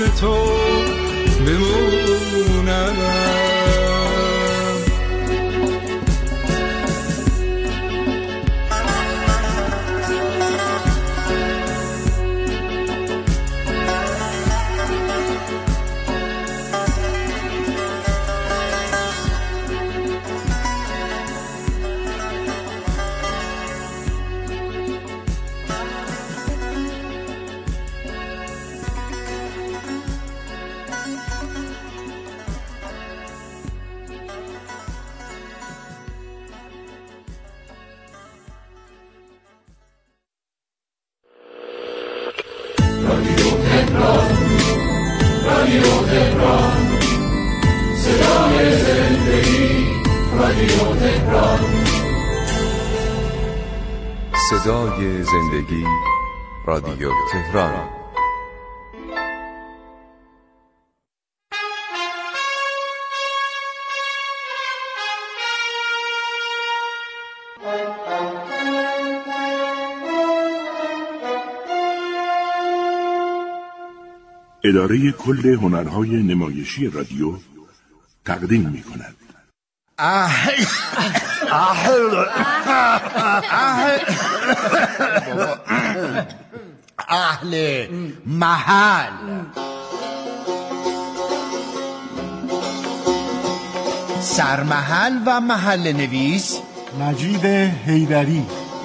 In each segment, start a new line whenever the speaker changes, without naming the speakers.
تو بمونم.
صدای زندگی، رادیو تهران.
اداره کل هنرهای نمایشی رادیو تقدیم می‌کند.
اهل محل سرمحل و محل نویس
مجید حیدری.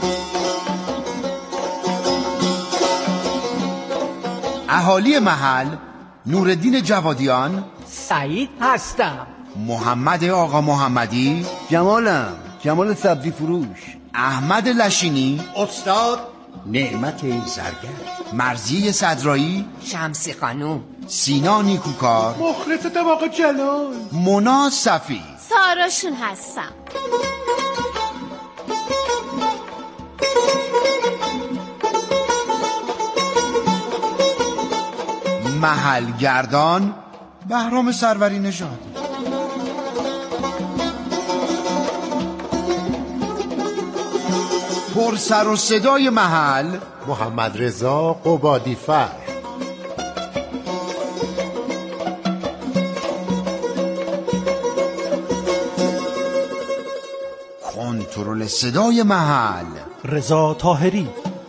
اهالی محل نوردین جوادیان،
سعید هستم،
محمد آقا محمدی،
جمال سبزی فروش،
احمد لشینی،
استاد نعمت زرگر،
مرضی صدرایی،
شمسی خانوم،
سینا نیکوکار،
مخلص آقا جلال،
مونا صفی،
ساراشون هستم.
محل گردان بهرام سروری نژاد. پر سر و صدای محل
محمد رضا قبادی‌فر.
کنترل صدای محل
رضا طاهری.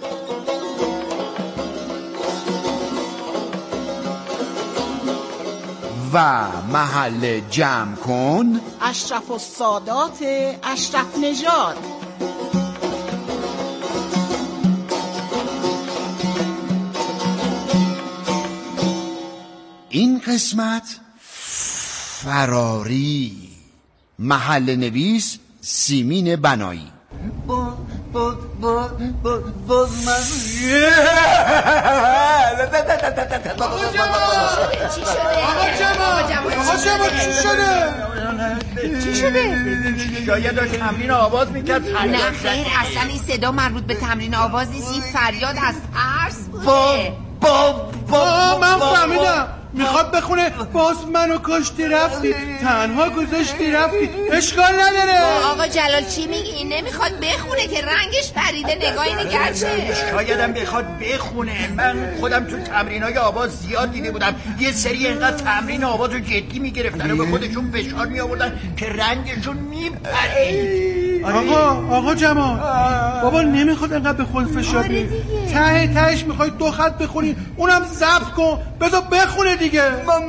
و محل جمع کن
اشرف السادات اشرف نژاد.
این قسمت فراری. محل نویس سیمین بنایی.
باز من
چی شده؟ چی شده؟
شاید داشت تمرین آواز میکرد.
نه خیر، اصلا این صدا مربوط به تمرین آواز نیست، این فریاد از ترس بوده.
من فهمیدم میخواد بخونه باز منو کشتی رفتی، تنها گذاشتی رفتی. اشکال نداره.
آقا جلال چی میگی؟ نمیخواد بخونه که رنگش پریده، نگاهی نگرچه.
شایدم بخواد بخونه. من خودم تو تمرینای آواز زیاد دیده بودم، یه سری اینقدر تمرین آواز رو جدی میگرفتن و به خودشون فشار میآوردن که رنگشون میپرید.
آقا جمال، بابا نمیخواد انقدر به خود فشار بیاری. تهش میخوای 2 خط بخونی، اونم ضبط کن بذار بخونه دیگه.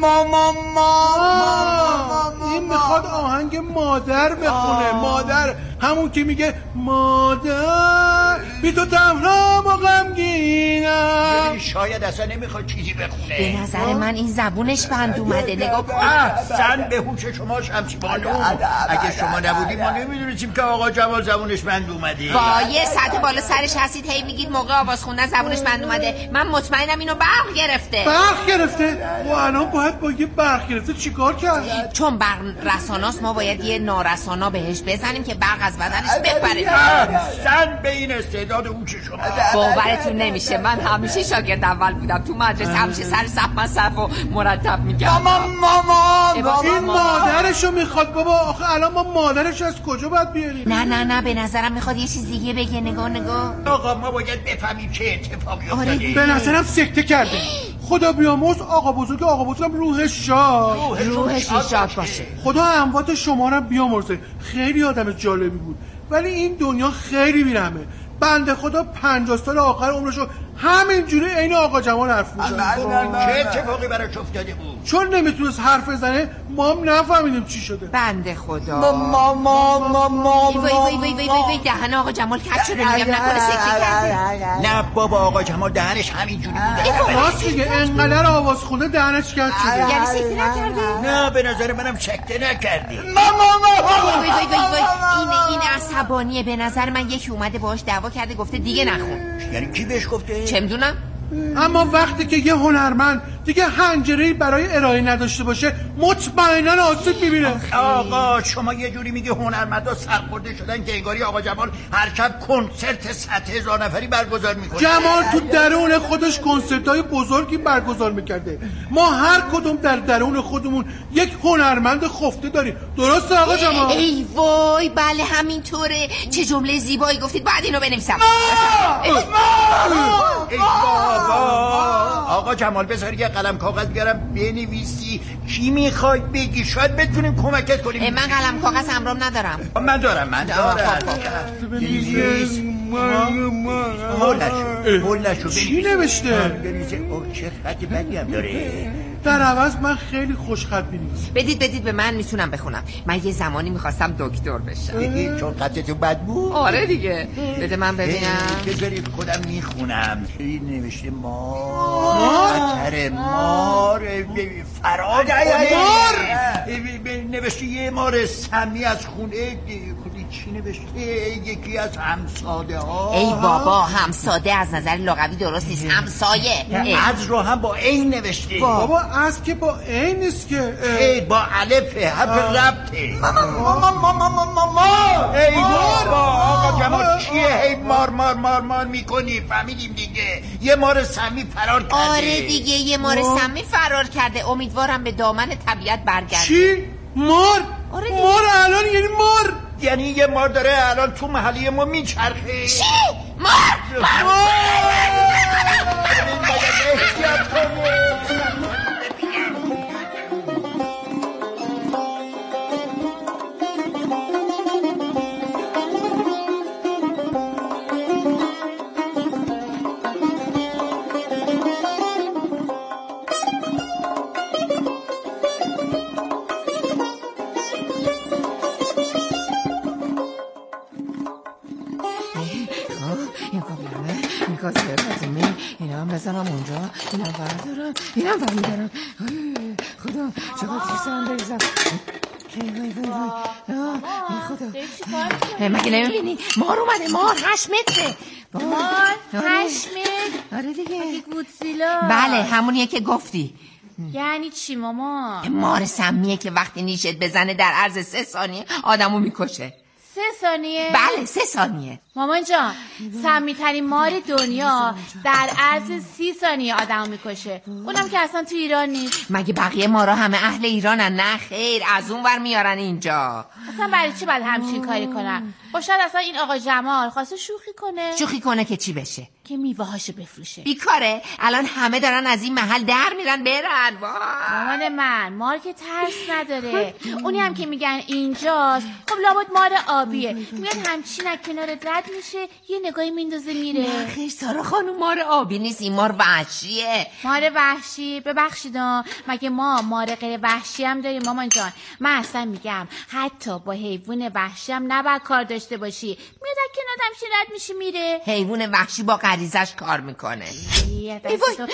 این میخواد آهنگ مادر بخونه. مادر همون که میگه مادر بی تو تنها و غمگینم.
شاید اصلا نمیخواد چیزی بخونه.
به نظر من این زبونش بند اومده. نگاه کن.
احسن به هوش شما شمسی بانو. اگه شما نبودیم ما نمیدونستیم که آقا جمال زبونش بند اومده.
با یه سطح بالا سرش هستید هی میگید موقع آواز خوندن زبونش بند اومده. من مطمئنم اینو برق گرفته.
و الان باید با یه برق گرفته چیکار کرد؟
چون برق رساناست ما باید یه نارسانا بهش بزنیم که برق از بدنش بپره.
احسن به این استعداد هوش شما.
باورتون نمیشه من همیشه شاگرد اول بودم تو مدرسه. همیشه سر صف من صفو مرتب میگم.
مامان این مادرشو میخواد. بابا آخه الان ما مادرش از کجا باید بیاریم؟
نه به نظرم میخواد یه چیز دیگه بگه. نگاه
آقا ما باید بفهمیم چه اتفاقی افتاده.
به نظرم سکته کرده. خدا بیامرز آقا بزرگم روحش شاد.
روحش شاد باشه.
خدا اموات شما رو بیامرزه. خیلی آدم جالبی بود، ولی این دنیا خیلی بیرحمه. بنده خدا 50 سال آخر عمرشو همینجوری عین آقا جمال حرف می‌زنه.
چه اتفاقی براش افتاده بود؟
چون نمیتونست حرف بزنه ما هم نفهمیدیم چی شده.
بنده خدا. ما وای دهن آقا جمال کج شده. میگم نکنه سکته کرده.
نه بابا، آقا جمال دهنش همینجوری بوده.
راست میگه، انقدر آواز خونده دهنش کج شده.
یعنی سکته نکرده؟
نه به نظر منم سکته نکرده.
این عصبانیه. به نظر من یکی اومده باهاش دعوا کرده گفته دیگه نخون.
یعنی کی بهش گفته؟
چه میدونم.
اما وقتی که یه هنرمند دیگه حنجره‌ای برای ارائه نداشته باشه مطمئناً آسیب می‌بینه.
آقا شما یه جوری میگه هنرمندا سرخورده شدن که انگاری آقا جمال هر شب کنسرت 100,000 نفری برگزار میکنه.
جمال تو درون خودش کنسرت‌های بزرگی برگزار میکرده. ما هر کدوم در درون خودمون یک هنرمند خفته داریم. درسته آقا جمال؟
ای وای بله همینطوره. چه جمله زیبایی گفتید. بعد اینو بنویسم.
آقا جمال بذار یه قلم کاغذ بیارم بنویسی کی میخوای بگی، شاید بتونیم کمکت کنیم.
من قلم کاغذ همرام ندارم.
من دارم. هول نشو.
چی نوشته؟
چه خط بدی هم داره.
در عوض من خیلی خوشخط می‌نویسم.
بدید به من، میتونم بخونم. من یه زمانی میخواستم دکتر بشم.
چون خطتو بد بود؟
آره دیگه. بده من ببینم.
بذارید خودم میخونم. این نوشته مار فرار نوشته یه مار سمی از خونه. چی نوشته؟ یکی از همساده ها.
ای بابا همساده از نظر لغوی درست نیست. همسایه.
از رو هم با عین نوشته.
بابا از که با عین نیست که.
ای با الفه، حرف ربطه. ای بابا آقا جمال چیه هی مار میکنی؟ فهمیدیم دیگه یه مار سمی فرار کرده.
آره دیگه یه مار سمی فرار کرده. امیدوارم به دامن طبیعت برگرده.
چی؟ مار؟
آره
مار الان یعنی مار؟
یعنی یه مار داره الان تو محله ما میچرخه.
چی؟ مار اینا هم بزنم اونجا. اینم بردارم. خدا چقدر دوستم بریزم. خدا مگه نمیبینی مار اومده. مار 8 متره.
مار 8 متر؟
آره دیگه.
مگه گودزیلا؟
بله همونیه که گفتی.
یعنی چی ماما؟
مار سمیه که وقتی نیشت بزنه در عرض 3 ثانیه آدمو میکشه.
3 ثانیه؟
بله 3 ثانیه.
مامان جان سمی‌ترین مار دنیا در عرض 30 ثانیه آدمو میکشه. اونم که اصلا تو ایران نیست.
مگه بقیه مارا همه اهل ایرانن؟ نه خیر، از اون ور میارن اینجا.
اصلا برای چی باید همچین کاری کنن؟ شاید اصلا این آقا جمال خواسته شوخی کنه
که چی بشه؟
که میوه‌هاشو بفروشه.
بیکاره. الان همه دارن از این محل در میرن برن.
مامان من مار که ترس نداره. اونی هم که میگن اینجاست خب لابد مار آبیه. میاد همچین از کنارت رد میشه یه نگاهی میندازه میره.
نه خیر سارا خانم، مار آبی نیست، این مار وحشیه.
مار وحشی؟ ببخشید مگه ما مار غیر وحشی هم داریم مامان جان؟ من اصلا میگم حتی با حیوان وحشی هم نباید کار داشته باشی. میاد از کنارت همچین رد میشه میره.
حیوان وحشی با غریزش کار میکنه.
ای وای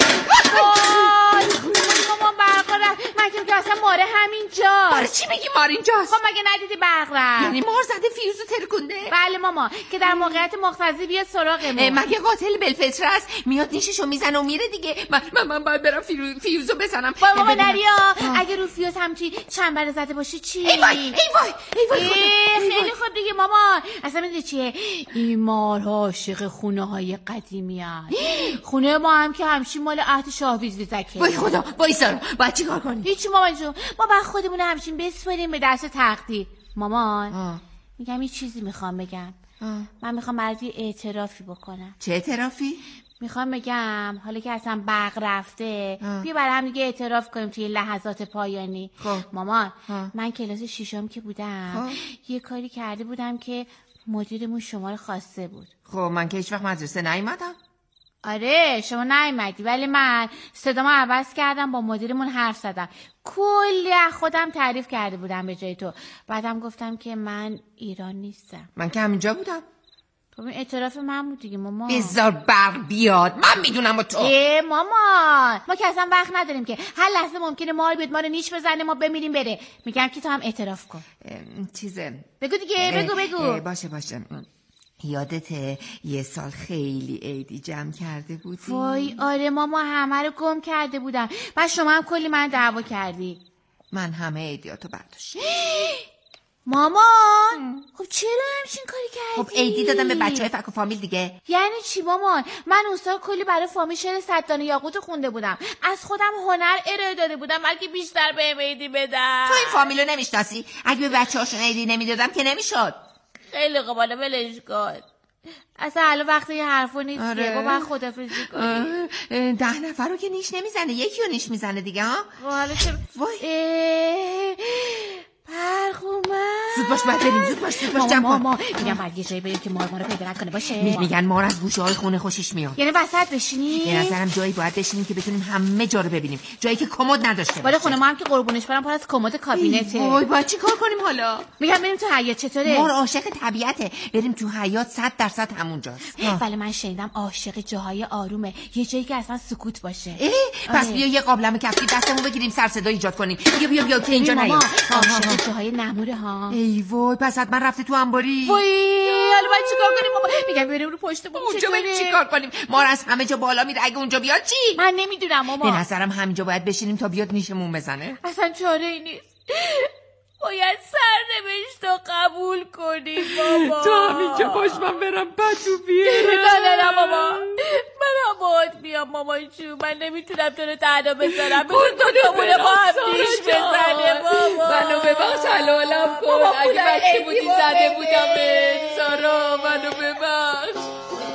مامان برق رفت. مگه که اصلا ماره همینجاست.
برای چی میگی مار اینجاست؟
خب مگه ندیدی برق رفت؟
یعنی مار زده فیوزو ترکونده؟
بله ماما، که در موقعیت مقتضی بیاد سراغمون.
مگه قاتل بلفطر است؟ میاد نیششو میزنه و میره دیگه. من باید برم فیوزو بزنم.
وای ماما نریا، اگه رو فیوز همچی چنبره زده باشی چی؟
ای وای
خیلی خوب دیگه مامان. اصلا میدونی چیه؟ این مارها عاشق خونه های قدیمی هست. خونه ما هم که همچین مال عهد شاه بیزوزکه.
وای خدا، وای سارا باید چی کار کنیم؟
هیچی مامان جون، ما باید خودمون همچین بسپاریم به دست تقدیر. مامان میگم یه چیزی میخوام بگم. من میخوام برات یه اعترافی بکنم.
چه اعترافی؟
میخوام بگم حالا که اصلا برق رفته بیا برای هم دیگه اعتراف کنیم توی لحظات پایانی. مامان من کلاس 6 که بودم یه کاری کرده بودم که مدیرمون شما رو خواسته بود.
خب من که هیچ وقت مدرسه نیومدم.
آره شما نیومدی ولی من صدامو عوض کردم با مدیرمون حرف زدم کلی از خودم تعریف کرده بودم به جای تو. بعدم گفتم که من ایران نیستم.
من که همینجا بودم.
خب این اعتراف من بود دیگه مامان.
بذار برق بیاد من میدونم با تو.
مامان ما که اصلا وقت نداریم که هر لحظه ممکنه مار بیاد ما رو نیش بزنه ما بمیریم بره. میگم که تو هم اعتراف کن.
چیزه
بگو دیگه بگو.
باشه یادته یه سال خیلی عیدی جمع کرده بودی؟
وای آره ماما همه رو گم کرده بودم. بعد شما هم کلی من دعوا کردی.
من همه عیدیاتو برداشتم.
مامان خب چرا همچین کاری کردی؟
خب عیدی دادم به بچهای فک و فامیل دیگه.
یعنی چی مامان؟ من اون سال کلی برای فامیل شعر صددانه یاقوت خونده بودم. از خودم هنر ارائه داده بودم بلکه بیشتر بهم عیدی بدم.
تو این فامیلو نمیشناسی؟ اگه به بچه‌هاشون عیدی نمیدادم که نمیشد.
خیلی قباله ولش کن. اصلا الان وقت یه حرفو نیست.
آره.
با خدافظی کنی.
10 نفر رو که نیش نمیزنه یکی رو نیش میزنه دیگه ها.
حالا چه
زود باش باید بریم زود باش
ماما میگم باید یه جایی بریم که مار رو پیدا نکنه باشه.
میگن مار از گوشه های خونه خوشش میاد.
یعنی وسط بشینیم؟
به نظرم جایی باید بشینیم که بتونیم همه جا رو ببینیم. جایی که کمد نداشته باشه.
ولی خونه ما هم که قربونش برم پر از کمد کابینته.
وای باید چی کار کنیم حالا؟
میگم بریم تو حیاط. چطوره؟
مار عاشق طبیعته. بریم تو حیاط 100% همونجاست.
ولی من شنیدم عاشق جاهای آرومه. یه جایی که اصلا سکوت باشه.
پس بیا یه قابلمه کفی دستمون بگیریم سر صدا ایجاد کنیم. بیا که اینجا نیا.
عاشق جاهای نموره ها.
ای وای پس حتما رفته تو انباری.
وای حالا باید چیکار کنیم ماما؟ میگم بریم رو پشت بوم.
اونجا بریم چیکار کنیم؟ مار از همه جا بالا میره اگه اونجا بیاد چی؟
من نمیدونم ماما.
به نظرم همینجا باید بشینیم تا بیاد نیشمون بزنه.
اصلا چاره ای نیست. باید سرنوشت رو قبول کنیم بابا.
تو همینجا باش من برم پتو بیارم.
نه بابا من هم باید بیام مامان جون. من نمیتونم تو رو تنها بذارم. اون دوتامونه با هم نیش بزنه بابا.
منو ببخش حلالم کن. اگه بچه بودی زده بودم سارا منو ببخش.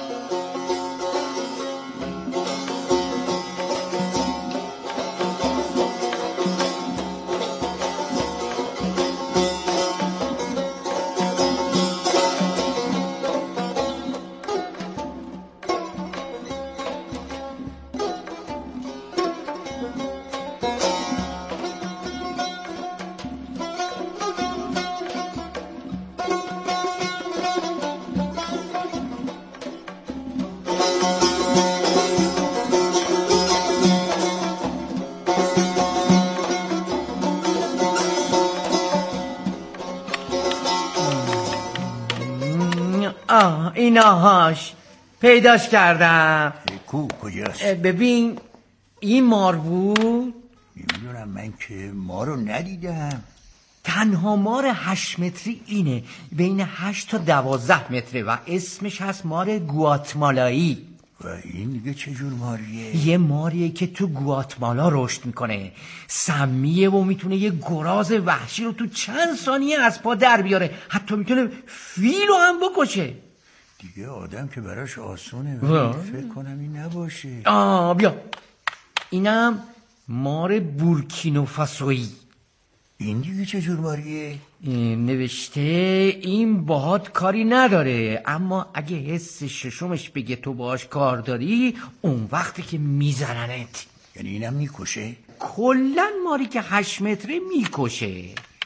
ایناهاش پیداش کردم.
کجاست؟
ببین این مار بود.
نمیدونم من که مارو ندیدم.
تنها مار 8 متری اینه بین 8 تا 12 متره و اسمش هست مار گواتمالایی.
و این دیگه چه جور ماریه؟
یه ماریه که تو گواتمالا رشد میکنه. سمیه و میتونه یه گراز وحشی رو تو چند ثانیه از پا در بیاره. حتی میتونه فیل رو هم بکشه.
دیگه آدم که براش آسونه ولی فکر کنم این نباشه.
بیا اینم مار بورکینوفاسویی.
این دیگه چه جور ماریه؟
نوشته این باهات کاری نداره اما اگه حس ششمش بگه تو باهاش کار داری اون وقتی که میزننت.
یعنی اینم میکشه؟
کلن ماری که 8 متره میکشه.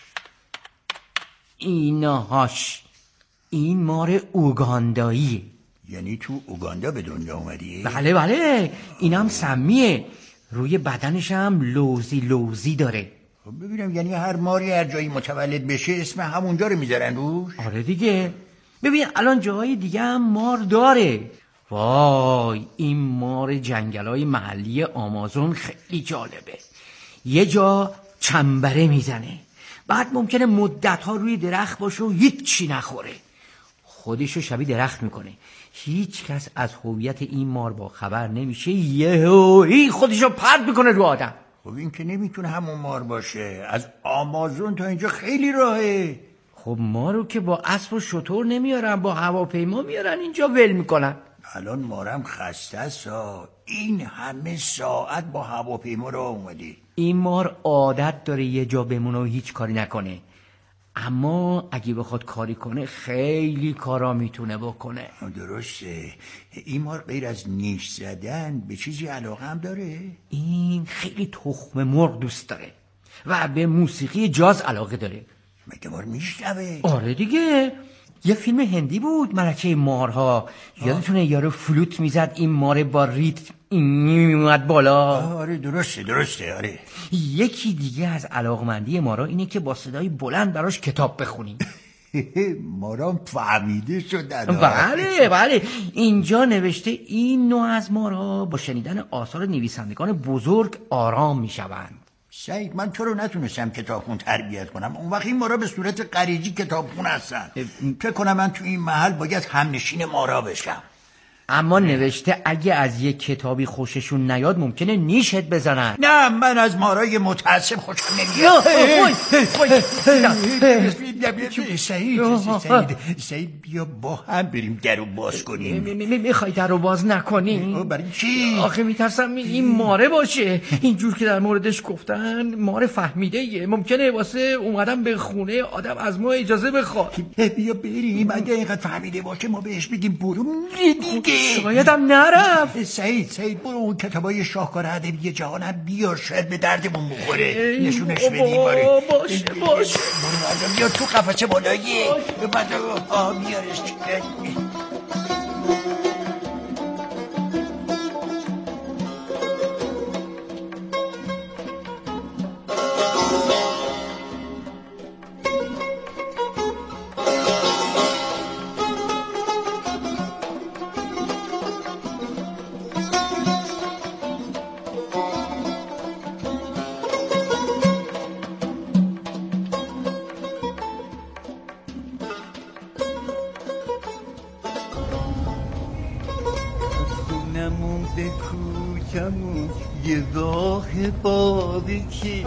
ایناهاش این مار اوگاندایی.
یعنی تو اوگاندا به دنیا اومدی؟
بله اینم سمیه. روی بدنش هم لوزی داره.
خب ببینم یعنی هر ماری هر جایی متولد بشه اسم همونجا رو میذارن روش؟
آره دیگه. ببین الان جاهای دیگه هم مار داره. وای این مار جنگلای محلی آمازون خیلی جالبه. یه جا چنبره میزنه بعد ممکنه مدت‌ها روی درخت باشه و هیچی نخوره. خودشو شبیه درخت میکنه. هیچ کس از هویت این مار با خبر نمیشه. یهویی خودشو پرت میکنه رو آدم.
خب این که نمیتونه همون مار باشه. از آمازون تا اینجا خیلی راهه.
خب ما رو که با اسب و شتر نمیارن، با هواپیما میارن اینجا ول میکنن.
الان مارم خسته است. این همه ساعت با هواپیما را اومدی.
این مار عادت داره یه جا بمونه و هیچ کاری نکنه، اما اگه بخواد کاری کنه خیلی کارا میتونه بکنه.
درسته. این مار غیر از نیش زدن به چیزی علاقه هم داره؟
این خیلی تخم مرغ دوست داره و به موسیقی جاز علاقه داره.
مگه مار میشنوه؟
آره دیگه، یه فیلم هندی بود ملکه مارها، یادتونه یارو فلوت میزد، این مار با ریتم این میومد بالا.
آره درسته. آره
یکی دیگه از علاقمندی مارا اینه که با صدای بلند براش کتاب بخونیم.
مارام فهمیده شدن.
بله اینجا نوشته این نوع از مارها با شنیدن آثار نویسندگان بزرگ آرام میشوند.
سعید من تو رو نتونستم کتابخون تربیت کنم، اون وقت این مارا به صورت غریزی کتابخون هستن. فکر کنم من تو این محل باید همنشین مارا بشم.
اما نوشته اگه از یک کتابی خوششون نیاد ممکنه نیشت بزنن.
نه من از مارای متعصب خوشم نمیاد. سعید بیا با هم بریم درو باز کنیم.
میخوای درو باز نکنی؟
برای چی؟
آخه میترسم این ماره باشه. اینجور که در موردش گفتن ماره فهمیده ایه، ممکنه واسه اومدن به خونه آدم از ما اجازه بخواد.
بیا بریم، اگه اینقدر فهمیده باشه ما بهش بگیم برو دیگه.
شاید هم نرفت.
سعید برو اون کتابای شاهکار ادبی جهان هم بیار، شاید به دردمون بخوره. نشونش بدیم.
باش
برو بیا تو قفسه بالایی. بیارش.
یه راه باریکیه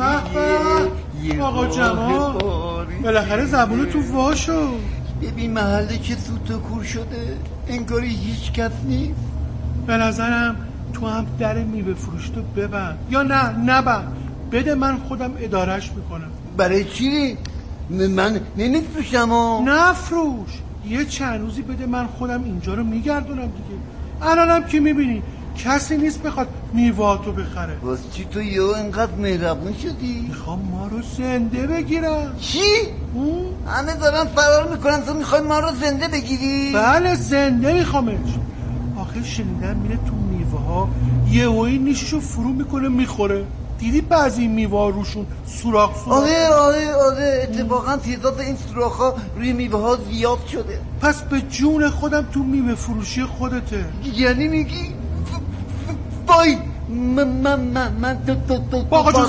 آقا جمال بالاخره زبون تو وا شد.
ببین محله که سوت و کور شده، انگاری هیچ کس نیست.
به نظرم تو هم در میوه فروش تو ببند، یا نه نبند، بده من خودم ادارش میکنم.
برای چی؟ من نمیفروشم.
نفروش، یه چند روزی بده من خودم اینجا رو میگردونم دیگه. الانم که میبینی کسی نیست بخواد میواتو بخره.
واسه چی تو یه اینقدر مهربون شدی؟
میخوام ما رو زنده بگیرم.
چی؟ همه دارن فرار میکنن، تو میخوای ما رو زنده بگیری؟
بله زنده میخوامش. آخه شنیدم میره تو میوه ها یهویی نیششو فرو میکنه میخوره. دیدی بعضی میوه روشون سوراخ؟
آره اتفاقا تعداد این سوراخ ها روی میوه ها زیاد شده.
پس به جون خودم تو میوه فروشی خودته.
یعنی میگی وای من
باقا جون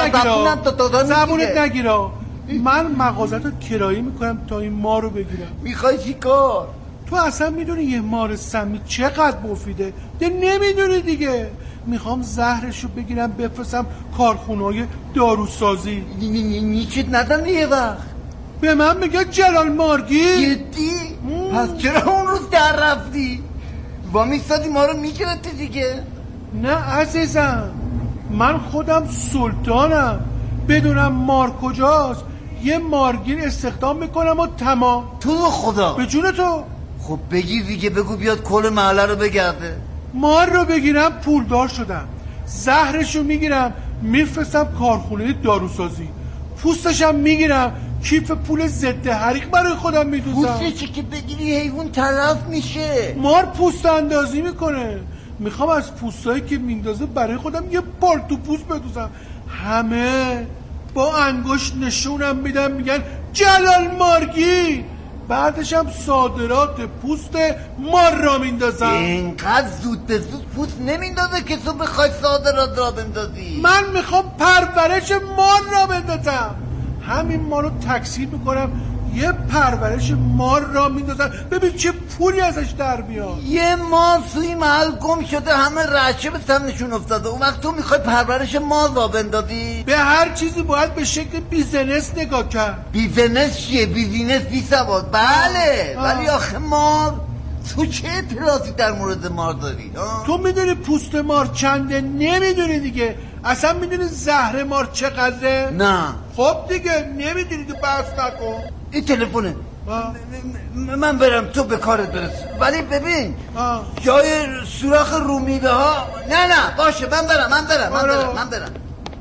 زبونت نگیرا. من مغازتو کرایه میکنم تا این مار رو بگیرم.
میخوای چی کار؟
تو اصلا میدونی یه مار سمی چقدر مفیده؟ ده نمیدونی دیگه. میخوام زهرشو بگیرم بفرستم کارخونه‌های داروسازی.
نیچت ندن یه وقت
به من میگه جلال مارگی.
جدی؟ پس چرا اون روز در رفتی؟ با میستادی ما رو میگرفتی دیگه.
نه عزیزم، من خودم سلطانم، بدونم مار کجاست یه مارگیر استخدام میکنم و تمام.
تو خدا
به جون تو.
خب بگیر دیگه، بگو بیاد کل محله رو بگرده.
مار رو بگیرم پولدار شدم، زهرشو میگیرم میفرستم کارخونه داروسازی، پوستشم میگیرم کیف پول ضد حریق برای خودم میدوزم.
پوستشی که بگیری حیوان تلف میشه.
مار پوست اندازی میکنه، میخوام از پوستایی که میندازه برای خودم یه پالتو پوست بدوزم. همه با انگشت نشونم میدن میگن جلال مارگی، بعدش هم صادرات پوست مار را میندازم.
اینقدر زود به زود پوست نمیندازه که تو بخوای صادرات را بندازی.
من میخوام پرورش مار را بندازم. همین مارو تکثیر میکنم یه پرورش مار را میندازن، ببین چه پولی ازش در میاد.
یه مار توی محل گم شده، همه رعشه به سمتشون افتاده، اون وقت تو میخوای پرورش مار را بندازی؟
به هر چیزی باید به شکل بیزنس نگاه کرد.
بیزنس چیه؟ بیزینس بی سواد. بله ولی آخه مار، تو چه اطلاعاتی در مورد مار داری؟
تو میدونی پوست مار چنده؟ نمیدونی دیگه. اصلا میدونی زهر مار چقدره؟
نه.
خب دیگه نمیدونی که بحث نکن.
این تلفونه. من برم تو به کارت برس. ولی ببین جای سوراخ رومیده ها. نه باشه من برم.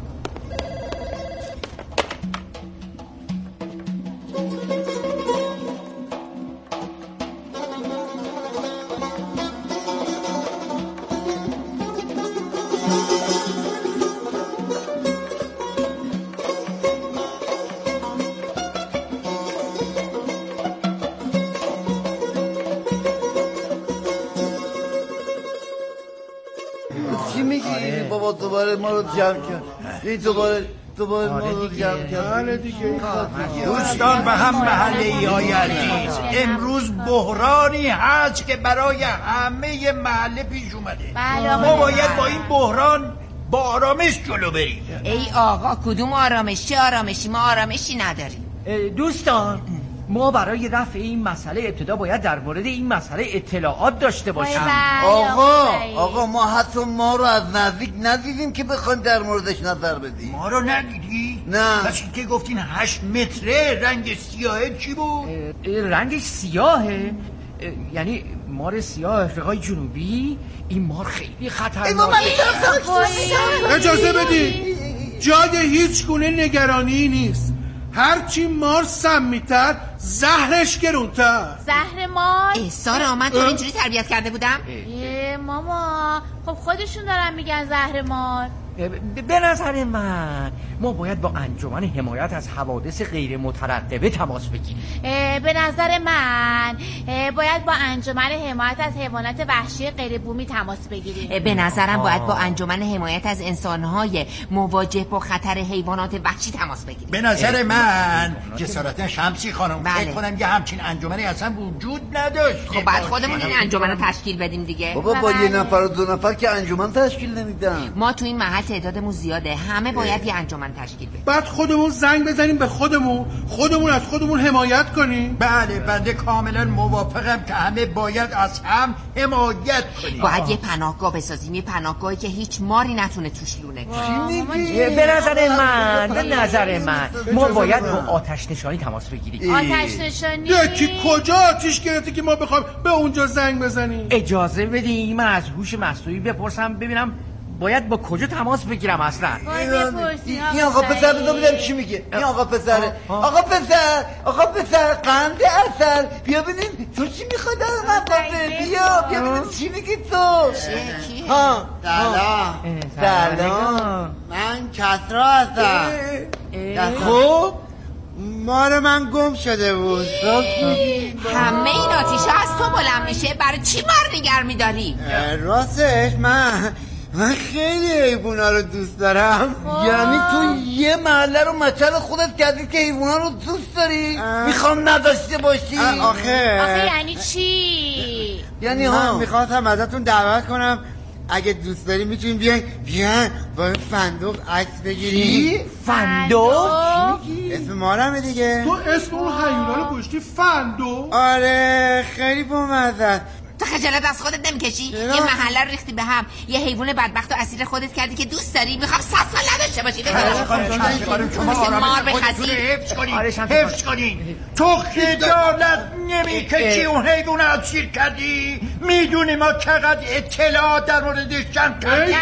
چی میگی؟ بابا دوباره ما رو جمع کرد. دوباره ما رو جمع کرد.
دوستان و هم محله های عزیز، امروز بحرانی هست که برای همه محله پیش اومده. ما باید با این بحران با آرامش جلو بریم.
ای آقا کدوم آرامش؟ چه آرامشی؟ ما آرامشی نداریم.
دوستان ما برای رفع این مسئله ابتدا باید در مورد این مسئله اطلاعات داشته باشیم.
آقا ما حتی ما رو از نزدیک ندیدیم که بخوایم در موردش نظر بدیم.
ما رو ندیدی؟
نه.
پس که گفتین 8 متره رنگ سیاهه چی بود؟
رنگش سیاهه؟ یعنی مار سیاه افریقای جنوبی؟ این مار خیلی خطرناکه.
اجازه بدید، جای هیچ گونه نگرانی نیست. هرچی مار سمی‌تر زهرش گرونتر.
زهر مار؟
سارا من تو اینجوری تربیت کرده بودم؟
ماما خب خودشون دارن میگن زهر مار.
به نظر من ما باید با انجمن حمایت از حوادث غیر مترقبه تماس بگیریم.
به نظر من باید با انجمن حمایت از حیوانات وحشی غیر بومی تماس بگیریم.
به نظرم باید با انجمن حمایت از انسانهای مواجه با خطر حیوانات وحشی تماس بگیریم.
به نظر من جسارتا شمسی خانم فکر کنم یه همچین انجمنی اصلا وجود نداشت.
خب بعد خودمون این انجمن رو تشکیل بدیم دیگه.
بابا با یه نفر و 2 نفر که انجمن تشکیل نمیدن.
ما تو این محل تعدادمون زیاده، همه باید یه انجمن تشکیل بدیم.
بعد خودمون زنگ بزنیم به خودمون از خودمون حمایت کنیم.
بله بنده کاملا موافقم که همه باید از هم حمایت کنیم.
باید یه پناهگاه بسازیم، یه پناهگاهی که هیچ ماری نتونه توش لونه کنه.
به نظر من ما باید با آتش نشانی تماس بگیریم.
آتش نشانی؟
یکی کجا آتش گرفته که ما بخوایم به اونجا زنگ بزنیم؟
اجازه بدیم من از هوش مصنوعی بپرسم ببینم باید با کجا تماس بگیرم اصلا.
این آقا پسر رو ببینم چی میگه. این آقا پسره. آقا پسر قند اصل بیا ببینیم تو چی میخواد من بیا ببینیم چی میگی تو.
سلام من کسرا هستم. خب مار من گم شده بود.
همه این آتیشه از تو بلند میشه، برای چی مار نگر میداری؟
راستش من خیلی حیوونا رو دوست دارم.
یعنی تو یه محله رو مچل خودت کردی که حیوونا رو دوست داری؟ میخوام نداشته باشی.
آخه یعنی چی؟
یعنی من میخواستم ازتون دعوت کنم اگه دوست داری میتونیم بیاین با این فندق عکس بگیریم.
فندق؟
اسم مارمه دیگه.
تو اسم اون حیونا رو گوشتی فندق؟
آره خیلی بامزه.
تو خجالت از خودت نمیکشی؟ یه محله رو ریختی به هم، یه حیوان بدبخت و اسیر خودت کردی که دوست داری، میخوام 100 سال نداشته باشی. مار بخزی.
حفظ کنین. تو خجالت نمیکشی اون حیوان اسیر کردی؟ میدونی ما چقدر اطلاعات در موردش جمع کردیم.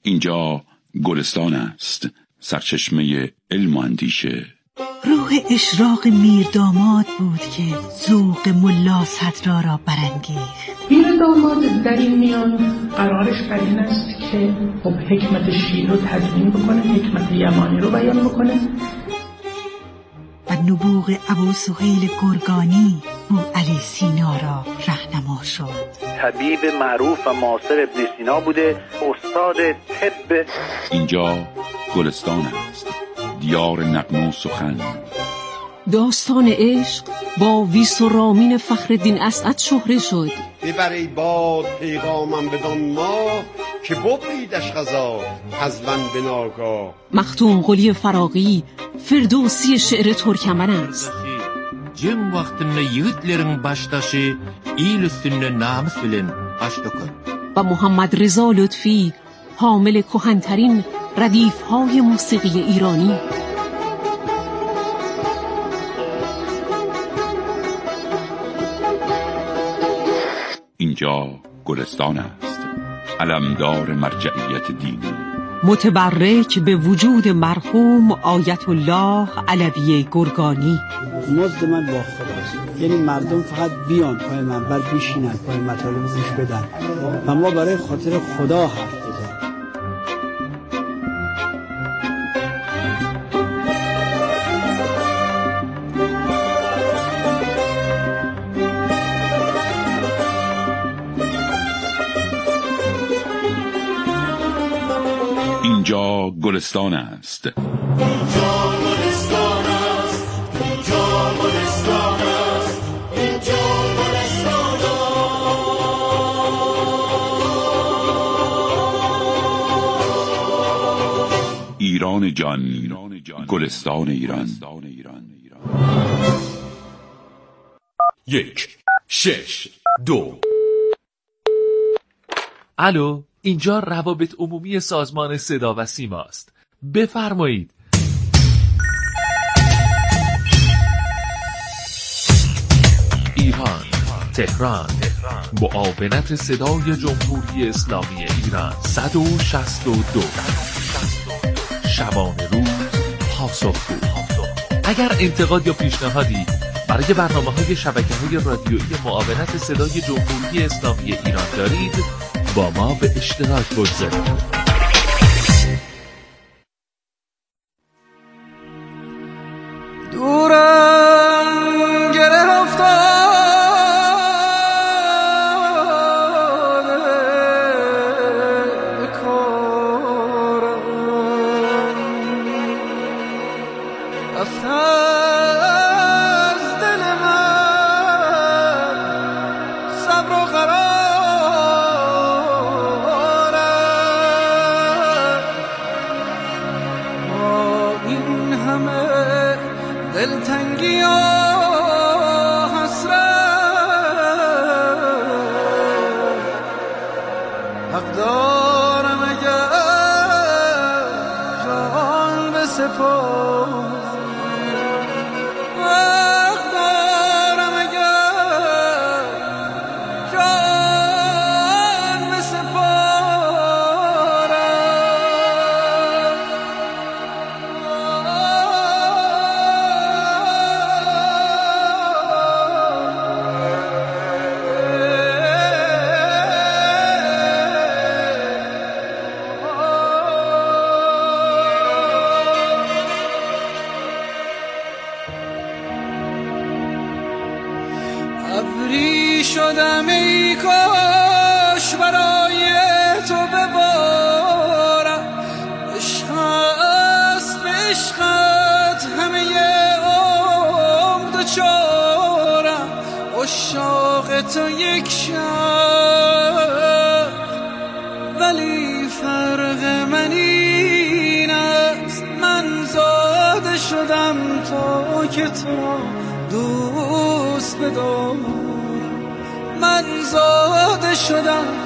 اینجا گلستان است، سرچشمه علم و اندیشه.
روح اشراق میرداماد بود که ذوق ملا صدرا را برانگیخت.
میرداماد در این میان قرارش بر این است که حکمت شیعی رو تدوین بکنه، حکمت یمانی رو بیان بکنه.
و نبوغ ابو سهیل گرگانی بو علی سینا را رهنما شد.
طبیب معروف و معاصر ابن سینا بوده، استاد طب.
اینجا گلستان است، دیار نغمه و سخن.
داستان عشق با ویس و رامین فخرالدین اسعد شهره شد.
ببرید باد پیغامم بدان ما که ببریدش قضا حزبن به ناگاه.
مختوم قلی فراغی فردوسی شعر ترکمن است.
Cem vaktinde yiğitlerin baştaşı il üstünde namus bilen baştakın.
و محمد رضا لطفی حامل کهن‌ترین ردیف‌های موسیقی ایرانی.
اینجا گلستان است، علمدار مرجعیت دینی،
متبرک به وجود مرحوم آیت الله علوی گرگانی.
مزد من با خداست، یعنی مردم فقط بیان پای منبر بشینن، پای مطالب گوش بدن و ما برای خاطر خدا حرف بزنیم.
اینجا گلستان است. ایران جان، گلستان ایران.
1 6 2.
الو، اینجا روابط عمومی سازمان صدا و سیما است. بفرمایید. ایران، تهران، معاونت صدای جمهوری اسلامی ایران 162. شبانه روز پاسخگو. اگر انتقاد یا پیشنهادی برای برنامه‌های شبکه‌های رادیویی معاونت صدای جمهوری اسلامی ایران دارید، با ما به اشتراک بگذارید.
دورم گره افتاده به کارم، رفته از دل من صبر و قرارم. با این همه دلتنگی و حسرت، حق دارم اگر جان بسپارم، حق دارم اگر جان بسپارم. ابری شدم ای کاش برای تو ببارم، عشق است به عشقت همه عمر دچارم، عشاق تو یک شب ولی فرق من این است، من زاده شدم تا که تو را دوست بدارم، من زاده شدم